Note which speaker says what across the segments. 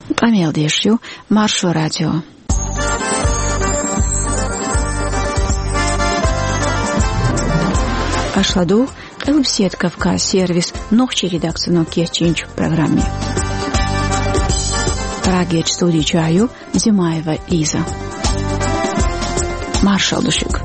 Speaker 1: Памел дешью, Маршу радио. Ашладу, Элбсет Кавказ сервис, ногчи редакцию Кечинч в программе. Рагеч студии чаю, Зимаева Лиза. Маршал Душик.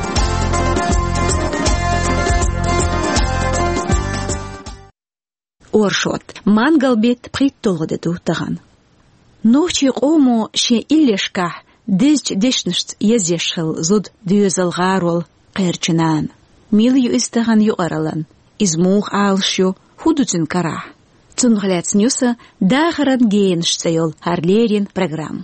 Speaker 1: Оршот, мангалбет приттолгоду таган. Ногчи ому ше иллешках, дешнышт езешхил зуд дюзалгарол кэрчинан. Милью истаган юаралан, измух алшю, худуцин карах. Цунглец нюса дахаран гейнштейол харлерин программ.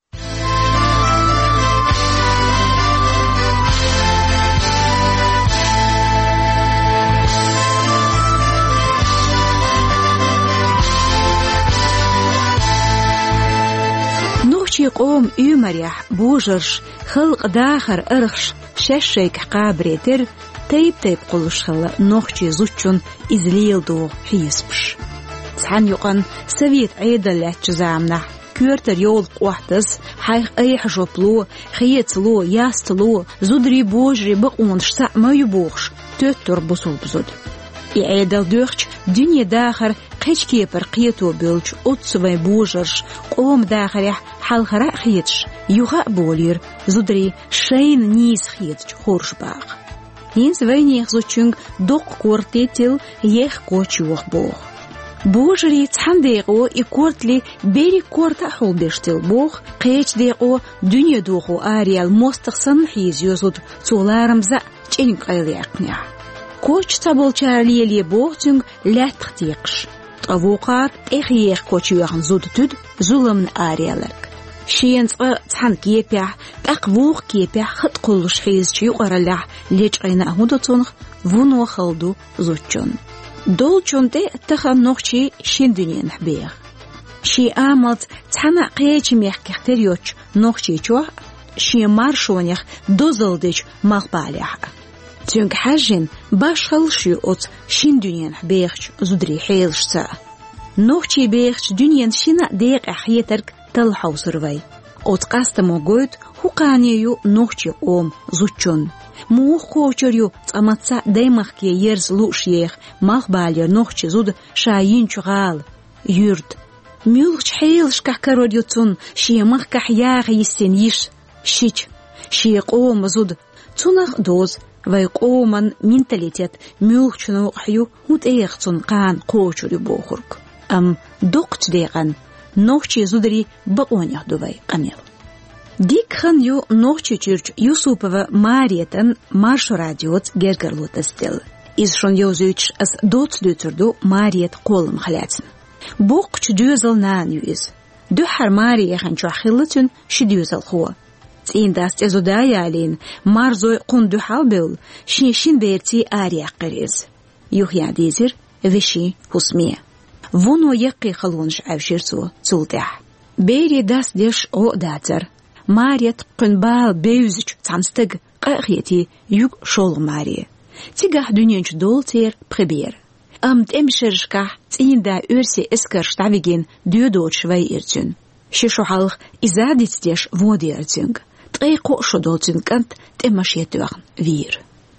Speaker 1: Нухчи قوم يمريح بوجرش خلق داخر أرخش ششيك قابريتر تيب قلش خل نخشي زوجون إزليل دو حيسبش تحن يقن سويت عيدا لاتجزامنا كورتر يول قوحتس حيخ أيح جوبلو خيتلو ياستلو زودري بوجري بقون شتاع ما يبوخش تتر بصوب زود يعيدل دوخش دنيا داخر قيش كيبر قيتو بيلش أتصوي بوجرش قوم داخر حال خراء خيتش يغاء بولير زودري شين نيس خيتش خورش باق Ins weinig so chung dok kortetil yech kochuch boch. Bojri tsandego I kortli beri korta holdestil boch, qechdego dünya dogu arial mostaqsan hiz yozud tsularımza çenik aylyaqnya. Koç tabol charliyeli boch chung latqtiqsh. Tavoqat ekhiyeh kochuyan zudtud zulumn arialark. شينص تحن كيبيع تقوق كيبيع خط قلش حيز شي قرلح ليش عينا هودو تونخ فونو خلدو زوجون دول چونتي تخم نوخشي شين دنيا نحبيغ شي آمد تحن قيش ميح كختريوش نوخشي چوح شي مارشونيخ دوزلدش مغباليح تونك حاجين باش خلشي اوت شين دنيا نحبيغش زودري حيلش سا نوخشي بيغش دنيا شينا ديق احيترك تلحو سروي أتقاست موجود هو قانيو نوخشي زوجون مو خوچريو تاماتسا دايمخ كي يرز لوشيخ مخبالير نوخشي زود شاين چغال يرد ميلخ حيلش كاكاروديوتون شي مخ كحياغ يسنيش شيچ شي قوم زود تونخ دوز وي قومن مенталитет ميلخ چنو حيو هوت ايختون قان خوچريو بوخرك دوقت ديغن نوخشي زودري بقونيخ دوباي قميل ديك خان يو نوخشي چيرچ يوسوپова ماريتن марш радиоц гергерлутастел изшон йозуч as доц дötürdu мариет қолым халятын боқч дюзел нан юиз духар мариехен чахиллытын шидюзел хо циндаст эзудаялин марзой қунду халбел шин берти ариаққириз юх ядизир виши хусмия Воно яқи халонш авширсу цулдах. Бери дас деш о датер. Мариет қынбал беюзич цамстыг қақети юг шол мари. Тигах дүненч долтер прибер. Эмшершках цинда өрсе эскерш тавиген дюдоч вай иртюн. Шишухалх изадиц деш води иртюнг. Тқиқо шодолтюн кант темашетуахн вир.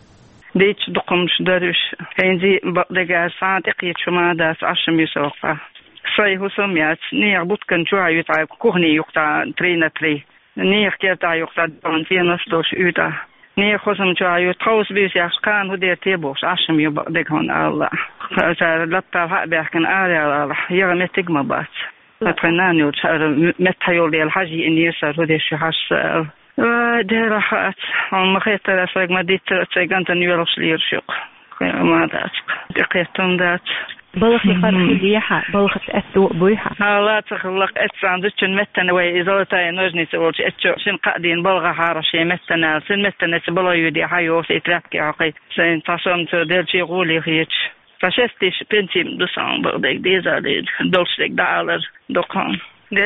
Speaker 2: ديت دقمش دارش عندي بقدر صادق يتشما داس عشم يسوقا صاي هو سميات نير بوتكن جوا يتعب كوهني يقطع ترينا تري نير كيرتا يقطع دون في نصدوش يتا نير خصم جوا يتخوص بيس يحكان هو دير تيبوش عشم يبقدر هون الله فصار لطا حق بيحكن آلي الله يغني تجمع بات أترناني وتشار متحيولي الحاجي إني يسار هو دير شحاش ده راحت ما خيط راسك ما ديت تيجانت نيولوس ليرشق ما دات دقيقتم دات
Speaker 3: بلخ يخرج ديها بلخ تأثو بويها
Speaker 2: لا تخلق أتصاندش متنا وإزالتها نجني سولش أتشو شن قادين بلغ حارشي متنا سن متنا سبلا يدي حيوس يتركي عقي سن تصم تدل شيء قولي خيش فشستش بنتي دوسان بدك ديزا دولشك دالر دكان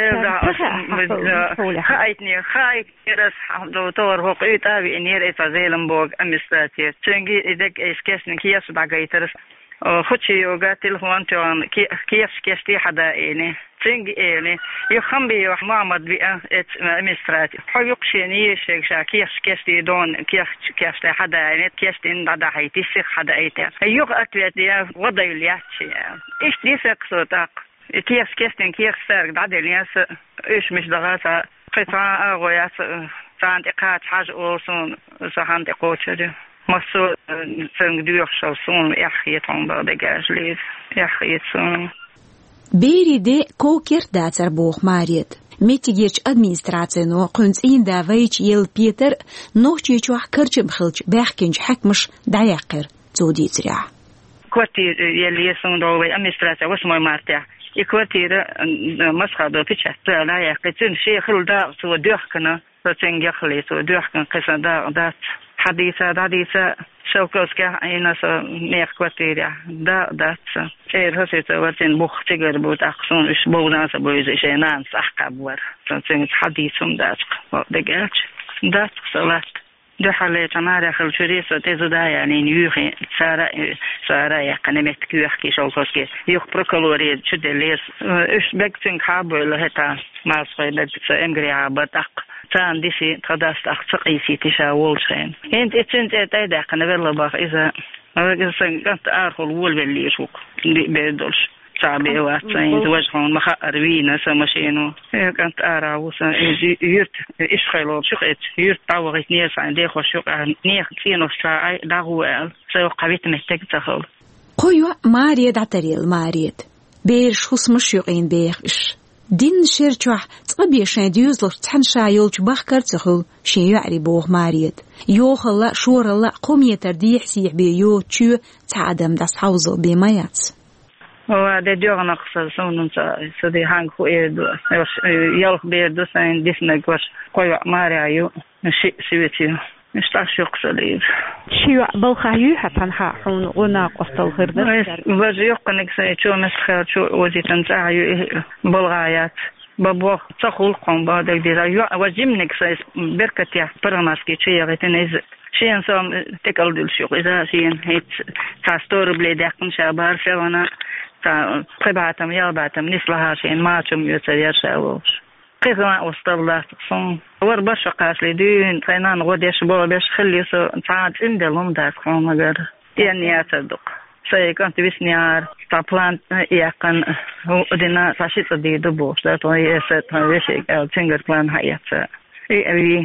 Speaker 2: خايتني خايت يرس دكتور هو قيت أبي إني رأيت زيلمبوغ أمستاتي تنجي إذا إسكسن كيس بعجيترس خدشي يوجا تلفون توان كيف كيستي حدا إني تنج إلي يخم بي محمد بي أمستراتي حيقشيني شيء كيف كيستي دون كيف حدا يعني كيستي ندا حيتي سيخ حدا أيته يق أتويتي وضع الياتي إيش دي سكسوتاق كيف سرق دعدي الناس إيش مش دغاسة قطعة أغويات صندقات حاج أوصون صندقوتشري مسؤول سنجدير شوصون يحيطون بعدجاج ليز يحيطون
Speaker 1: بيري دي كوكر داتر بوخ ماريت ميتيجيش ادمنستراتينو قنصين دافيج يل بيتر نوچي چوح كرچ بخلج باخكنج حكمش دعيقر زودي تريع
Speaker 2: كوتير يلي يسون دوي ادمنستراتيا واسمو مارتيا يكوتير مسخدو بيتش لا يقتن شي خل دا سو دوخكنا تنجي خلي سو دوخكن قصن دا حديثة شوكوسكا أينا سو نيخ كوتيريا دا هسيت واتين بوخ تجر بوت أقصون إش بوناس بويز إش نان صح كبر تنجي حديثهم دقاش دات صلاة ده حالة تمارا خل شريسة تزودا يعني نيوخي سارا يقنمت كيوخ كي شوكوسكي يخ بروكولوري شد ليس إش بكتين كابل هتا ما صاي بكتين إنجري عبتق تان ديسي تقدست أخطقيسي تشاول شين انت تايدا قنبل باخ إذا كنت أرخل وول باللي يشوك بيدولش شعبي واتسين وجهون مخاطر وينا سمشينو كنت أرى وسا يرت إشخيلو شقت يرت طاوغت نيس عن ديخو شقع نيخ فينو شاعي داغوال سيوقعبيت محتاج تخل
Speaker 1: قويو ماريد عتريل ماريد بيرش خص مشيقين بيخش دين شيرچوح تقبي شاديوز لو تحن شايلچ باخكر تخل شي يعري بوغ ماريد يوخ الله شور الله قوم يترديح سيح بيو تشو تعدم داس حوزل بيمايات
Speaker 2: وده ديوغ نقص سونن سدي هانغ خو يلخ بيردو سين ديسنك واش قوي ماريو شي سويتيو مش يقصليد
Speaker 3: شيء بالخيو حتنها حون غنا قصل غير
Speaker 2: وجيق نكسي شو مسخر شو وزي تنتعيو بالغايات بابوخ تقول قم بعد ديرا وجيم نكسي بركتيا برناسكي شيء غتنز شيء انسان تقلد الشيء اذا شيء هيت تاستور بليدكن شابار فانا تا قبعتم يابعتم نسلها شيء ما تم يتسير شاوش قيثنا وستبلغ صون وربش قاسلي دين فينان غوديش بولش خلي سو تعاد عندهم داك خون غير يعني تصدق سيكون بسنيار تابلان يقن ودنا فاشيت دي دبوش ده توي ست هيشي او تشنجر بلان حيات اي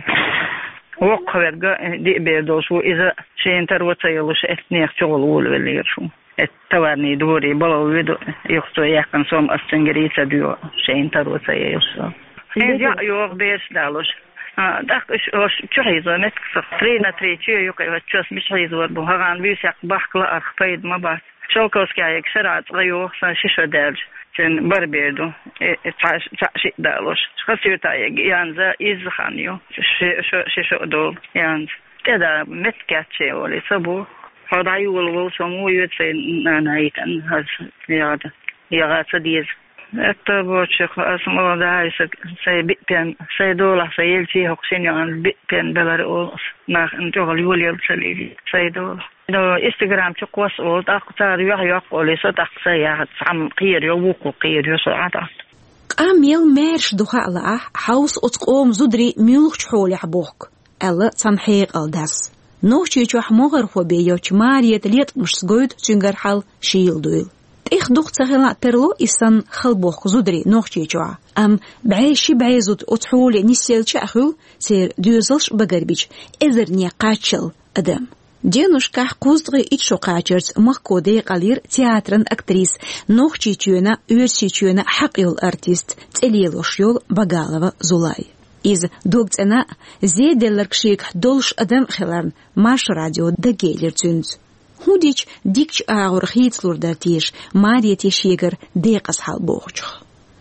Speaker 2: وقفر دي بيدوش واذا شي انتر وتيلش اثنيخ شغل ولا يرشو التواني دوري بلو ويدو يخطو يقن سوم استنجريتا ديو شي انتر وتيلش يا يوغ بيش دالوش داخل شو هيزو نتكسر ترينا تريتشي يوكي وتشوس مش هيزو بوهران بيسيق بحكلا أخفيد ما بس شوكوسكي يكسرات غيوغ سنشيشو دالج تن بربيدو تعشي دالوش خسيو تايق يانزا يزخانيو شيشو دول يانز كده متكاتشي ولي سبو هدايو والول سمو يوتسي نانايتن هز يغاد سديز التبوشخ اسمه ده سيبين سيدولا سيلتي حسين عن بين بلارو ناخ انتو اليوليل سليفي سيدولا لو انستغرام تقوس او تاختار يقول صدق سيا عم قير يوقو قير يسعد
Speaker 1: اميل ميرش دخاله حوس اتقوم زدري ميلخ حولي حبوك الا تنحيق الداس نوشي تشوح مغر خو بيوچ ماريت ليت مش سغود تشنجر حال شيلدويل إخ دخت سهلا ترلو إسان خلبوخ زودري نوخشي جوا أم بعيشي بعيزود أتحولي نسيل شاخو سير دوزلش بقربيج إذر نيقاتشل أدم دينوش كاح قوزدغي إتشو قاچرز مخكو دي قلير تياترن أكتريس نوخشي تيونا ويرشي تيونا حقيول أرتيست تليلوش يول بقالوا زولاي إذ دوغت أنا زيدلرك شيك دولش أدم خلان ماش راديو دقيلر تونز هوديش ديكش آغور خيتلور دارتيش ماريتي شيغر ديقس حال بوغجخ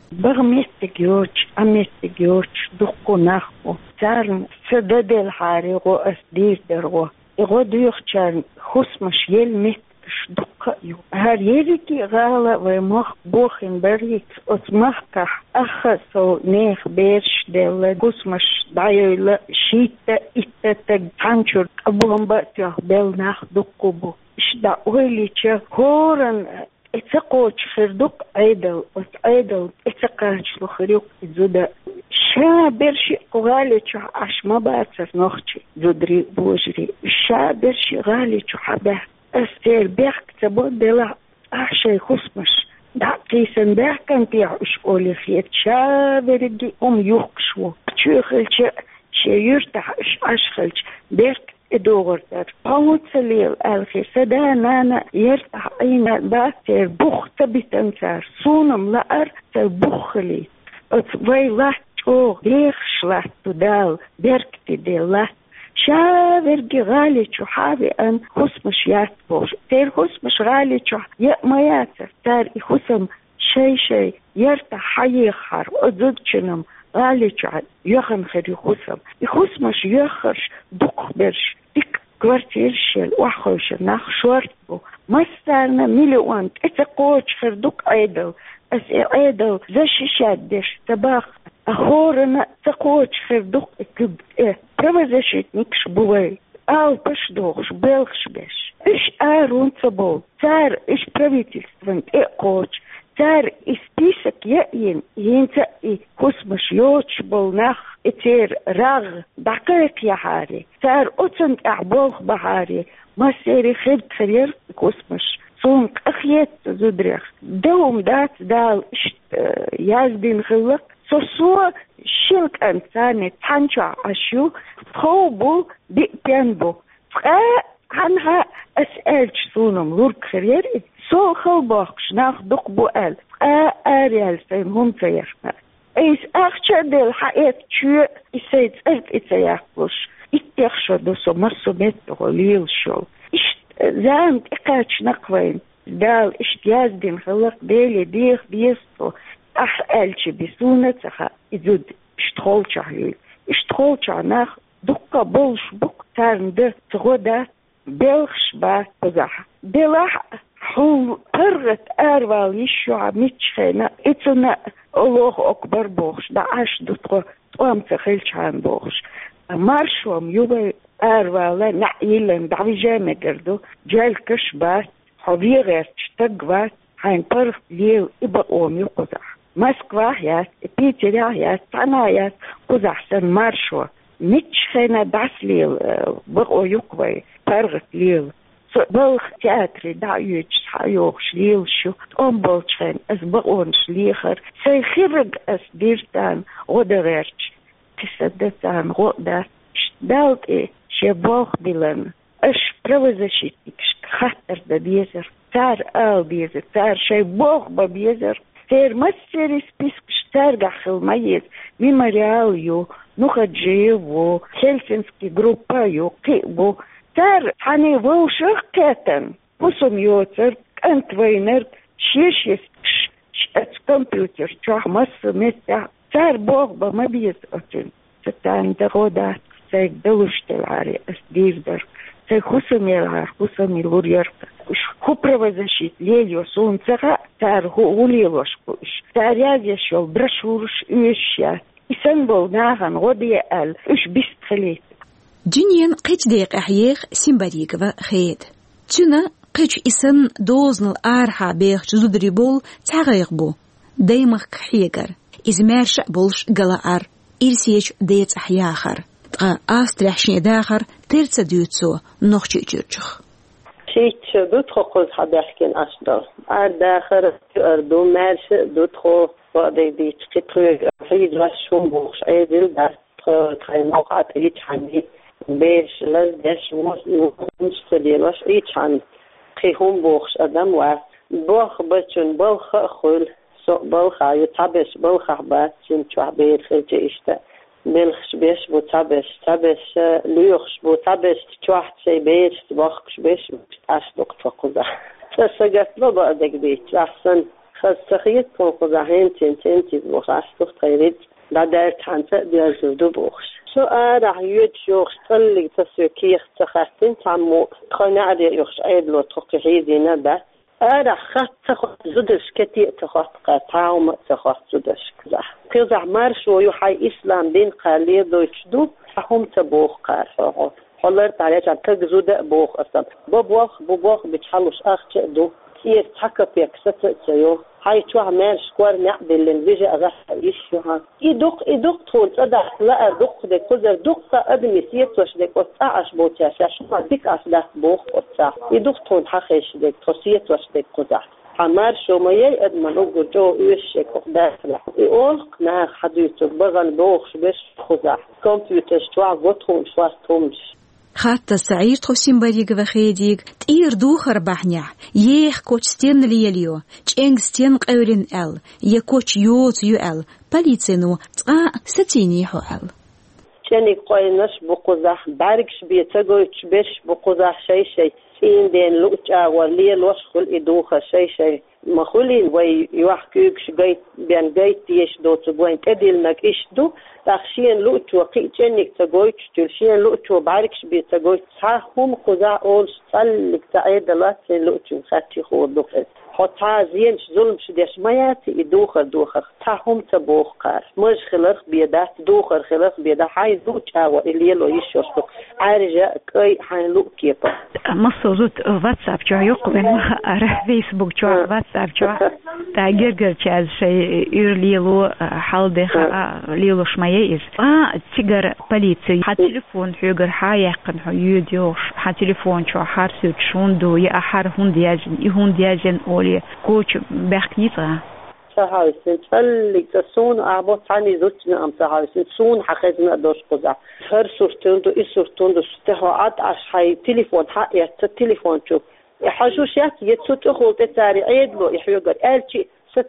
Speaker 4: أمستك يوش دقو نخو سارن سددل حاريغو أسدير درغو إغو ديوخشان خسمش يلمت دقا يو هر يريكي غالا ومخ بوخن بريك أتمخكح أخسو نيخ بيرش دل خسمش دايولا شيتا إتتك حانشور أبوهم بأتيوه بل نخ دقو بو إشدا أولي چه هورن اتقوش خردوك عيدل وتعيدل اتقاش لخريوك زودا شابرشي غاليتشو عشما باتر نوختي زودري بوجري شابرشي غاليتشو حبه استير بيحك تبود دلا أحشي خصمش دعقيسن بيحكن بيعوش أولي خيط شابرقي يوكشو تشوخلش شيرتح أشخلش بيرك دورتر قوت سليل الخي سدانانا يرتح أين باتر بوخت بتنسار سونم لأر تبوخلي ويلا أو ليخش له تدال بركتي دله شاورجي غالي شو حابي أن خصمش ياتبوش تير خصمش غالي شو ما ياتر تار خصم شي يرتاح حيخر أزدشنم غالي شو يخن خري خصمش يخرش دق برش ديك كوارتير شيل وحوش ناخ شورتبو مستارنا مليون اتقوش خردوك عيدل عيدل زشي شادش تباخ أخورنا تقوش خردوك كب провозащит никш бувай. Ал пашдохш, белхш беш. Иш арун цабол. Цар иш правительствен коч. Цар и список ента и космош йоч болнах этер раг дакаек яхари. Цар оцент ахболх бахари. Масери хед карьер космош. Сунг ахьет зудрях. Доум дат дал яздин хылак. سوسو شلك أنساني تانشا أشيو خوبو بيبينبو عنها أسألش سونم لورك خريري سو خلباقش ناخ دقبو أل أريال سيمهم تيخنا إيس أخشى دي الحقيقة شو إسايد ألت إتياقلش إتيخشى دوسو مرسو ميتو ليل شو إشت زامت إقاتش نقوين دال إشتياز دين خلق ديلي ديخ بيستو ألشي بسونتها إذود اشتغلش ناخ دقة بولش بوك تارند تغودا بلخش با بزاح بلح حول قرت أروال يشو عميتشخينا إتنا الله أكبر بوخش دا عاش دوتغو توام تخيلش عن بوخش مارشوام يوبا أروالا نعيلن دعوجامة قردو جالكش بات حبيغيرتش تقوات حين برف ليل إبا أومي قزح Москва яс, Питер яс, Тана яс, кузахсан маршо. Митчхена даслил, богоюквай, паргат лил. Болх театре да юч хайох шлил шу, он болчхен, as богон шлихер. Сей хирг as диртан, одеверч. Кисадетан, года, шталки, ше бог билен. Аш правозащитник, хаттер да безер. Цар ал безер, цар шей бог ба безер. Тер мастери список штаргахил маез, мемориал ю, нухаджиеву, хельсинский группа ю, кибу. Тер хани волших кетен, пусум йоцер, кантвейнер, шешес, компьютер, чах массу места. Тер бог ба мабез отен. Цетан дагода, цех делуштел ари, эсдиздер. Цех хусумелар, хусумилурьерка. Ху правозащит лелью солнцеха, тар гулилошкуш. Таряз яшел брошюрш юща. И сан был наган годия ал, уж бистхалит.
Speaker 1: Джиньен қыч дейк ахьех Симбарикова хейд. Чуна қыч исан дознал арха бех чузудри бол цагайг бу. Даймах кхигар. Измерш болш галаар. Ирсеч дейц ахьяхар. Тга астрях шнедахар терца дюцо нохчи чурчух.
Speaker 5: شيء دوتخو حبيحكين أشدر داخل أردو مارش دوتخو وقدي دي تقيتخو في جراشون بوخش عيدل دا تخي موقع تريد حمي بيش لزدش ومش تديروش ايد حمي خيهم بوخش أدم بوخ بچون بوخ خول بوخ عيو تابش بوخ عبات شن چوح بير خلجي اشتا بلخش بيش بو تابش ليوخش بو تابش تشوح تشي بيش تبخش بيش تاشدق تفقوزا تساقت بابا ادك بيش احسن خز تخيط تنقوزا هين تنتي بوخش اشدق تغيريد دا دارت حانتا بيازودو بوخش سو راح يوش يوخش تلق تسوي كيخ تخاتين تعمو تخينا عدي يوخش عيدلو تخيزي نبا راح خط تخط زدش كتير تخط قطعوم تخط زدش كزح كزح مارش ويحي إسلام بين قليل دوشدو هم تبوخ قارفه حلر تعالى جاب تجزود بوخ أصلا ببوخ بتحلوش أخ تدو سير تحكى بيك ستسيو هاي شو عمال شكوار نعدل الفيجا أغاح إيشوها إدوق تون صدق لا أدوق دك كذا دوق أدمي سيت وش دك وتعش بوتشا شو ما ديك أصلاح بوخ وتع إدوق تون حخش دك تسيت وش دك كذا حمار شو ما يأدمن أوجو جو إيشك داخله يقول ناخ حديثك بغن بوخ بس كذا كمبيوتر شو بتون شو تومش
Speaker 1: حتى سعيد تخسين بريق وخيديق تير دوخر بحنيح يخ كوش ستين ليليو چنگ ستين قولين ال يكوش يوت يو ال بليتسنو تقا ستينيحو ال
Speaker 5: چنگ قوينش بقوزح باركش بيتگوش بش بقوزح شي سين دين لوچا ولي لوش خل إدوخ شي مخولين وي يوحكيكش جاي بين جاي تيش دو تبوين كديل نكيش دو تخشين لوچ وقي چنك تگويش تلشين لوچ وباركش بيتگوش هم قزا اول صلك تعيد لا لوچ خاتي خودو حتى زين ظلم شديش ما ياتي دوخر تاهم تبوخ قار مش خلق بيدات دوخر خلق بيدا حي دوچا واللي لو يشوستو عارجه كاي حين لو كيبا
Speaker 3: مصوزوت واتساب جايوق بين فيسبوك جو واتساب جو تاجر چاز شي يرليلو حالدخه ليلو شمايز تيجر بوليسي ح تليفون حيجر حايقن يوديوش ح تليفون شو حرسوت شوندو يا حر هون دياجن اولي كوتش بخيطه
Speaker 5: سهايسن فلك تسون أعبط عني زوجنا أم سهايسن سون حقيقة دوش قزع هر صورتون دو ستهاعات عشان تليفون حقيقة التليفون شوف حاجوشات يتسوت أخوة تاري عيدلو يحيوغر قالشي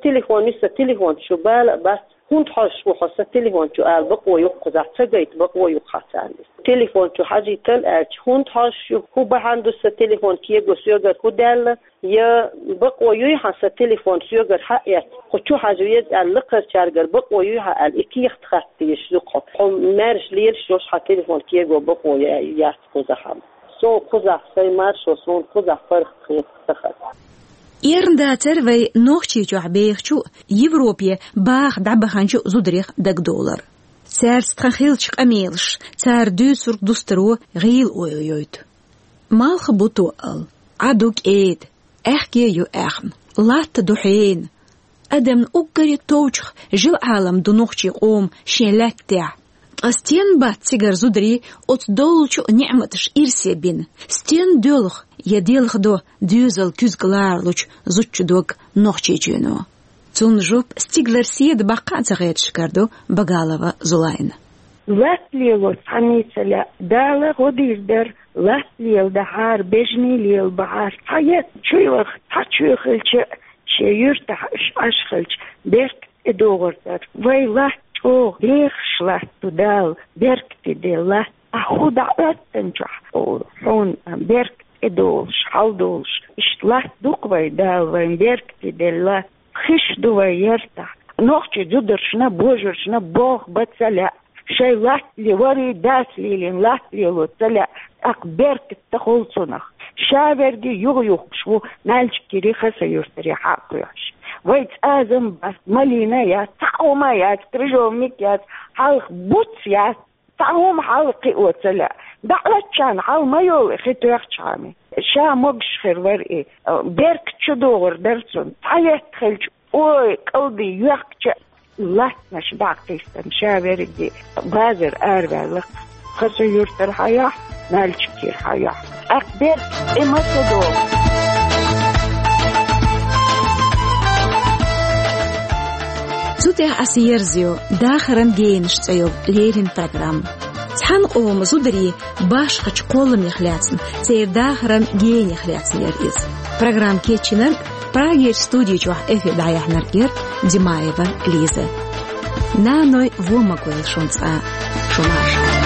Speaker 5: ستليفون شو بالا بس هون حاش وحس التليفون شو قال بقوى يقزع تجيت بقوى يقحسان تليفون شو حاجي تل قالش هون حاش هو بعنده التليفون كيجو سيوغر هدال يا بقوى يحس التليفون سيوغر حقيقة خشوا حاجة يزعل لقر شارجر بقوى يها الإكيخ تخطي يشلقه هم مارش ليرش جوش ح تليفون كيجو بقوى ياس قزحهم سو قزح سيمارش وسون قزح فرق خير تخط
Speaker 1: إيرنداتر وي نوخشي جوح بيخشو يوروبيا باخ دعبخانشو زودريخ $1 سار ستخيلش قميلش سار دوسر دوسترو غيل اويويت مال خبوتو ال عدوك ايد احكي يو اخن لات دوحين ادم اوغري توچخ جل عالم دو نوخشي قوم شيلات تاع استين بات سيجر زودري ات دولچو نعمتش إرسي بين ستين دولخ يديلخ دو ديوزل كوزغلارلوچ زوچو دوك نوخشي جينو تون جوب ستيغلر سيد باقا تغيت شكردو بغالوا زولاين
Speaker 4: لاتليلو حنيتلا دالا غديردر لاتليل دهار بجني ليل بهار حيات شويخ حچوخلچ شيرتح اشخلچ برك ادوغردر وي لاتو ليخشلات دال برك تدلا اخود عتنجح هون برك ادولش حالدولش اشتلات دوقوي دال وين برك تدلا خش دوا يرتاح نوخشي جدرشنا بوجرشنا بوخ بتسلا شي لاتلي وري داسلي لين لاتلي وتسلا اقبرك تخلصنخ شابرجي يغيوخشو نالشكي ريخسا يرتري حاقياش ويت ازم بس مالينا يا تعوما يا ترجوميك يا حلق بوتس يا تعوم حلقي وتسلا دعلتشان حال ما يولي خيتو يخشامي شا مقش خير ورقي بيرك تشدور درسون تعيت خلج اوي قلبي يحكي لاتنش باقيستن شابرجي بازر اربع لق خسو يرتر حياة مالشكي الحياة اقبر اما تدور
Speaker 1: زودع اسيرزيو داخرن جينش تيوب ليرين برنامج تحن قوم زودري باش خش قولم يخلاتن سير داخرن جين يخلاتن يرئيس برنامج كيتشنر براغير ستوديو جوح افي دايح نرقير ديمايفا ليزا نانوي ووما قويل شونسا شماشا